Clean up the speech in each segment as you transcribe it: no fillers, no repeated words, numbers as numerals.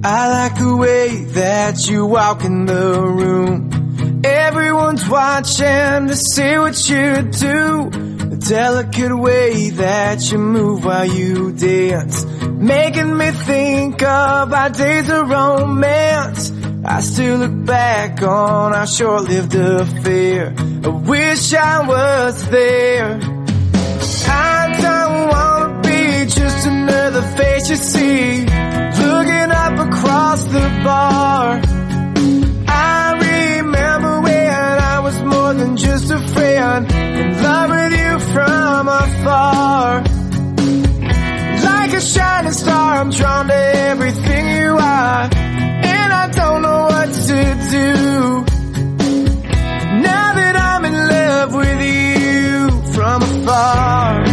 I like the way that you walk in the room. Everyone's watching to see what you do. The delicate way that you move while you dance, making me think of our days of romance. I still look back on our short-lived affair. I wish I was there. I don't wanna be just another face you see, looking up across the bar. I remember when I was more than just a friend, in love with you from afar. Like a shining star, I'm drawn to everything you are, and I don't know what to do now that I'm in love with you from afar.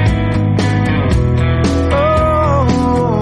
Oh,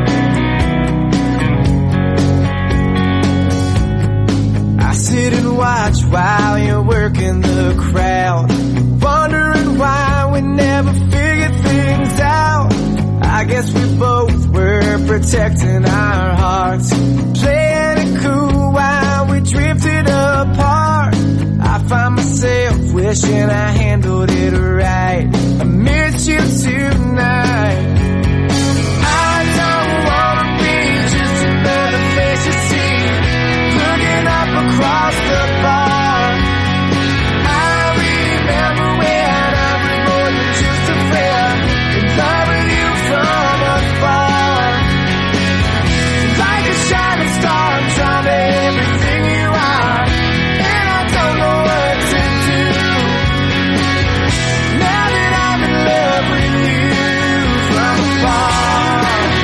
I sit and watch while you're working the crowd, wondering why we never figured things out. I guess we both were protecting our hearts, playing it cool while we drifted apart. I find myself wishing I handled it right. I miss you tonight. I don't wanna be just another face you see, looking up across the bar. I remember when I was more than just a friend, in love with you from afar. Like a shining star, I'm drawn to everything you are, and I don't know what to do now that I'm in love with you from afar.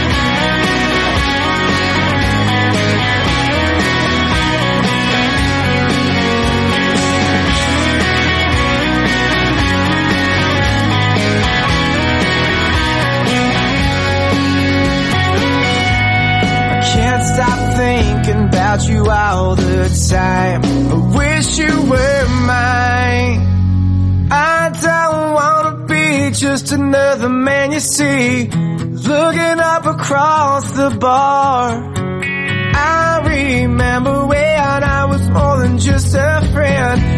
Can't stop thinking about you all the time. I wish you were mine. I don't wanna be just another man you see, looking up across the bar. I remember when I was more than just a friend,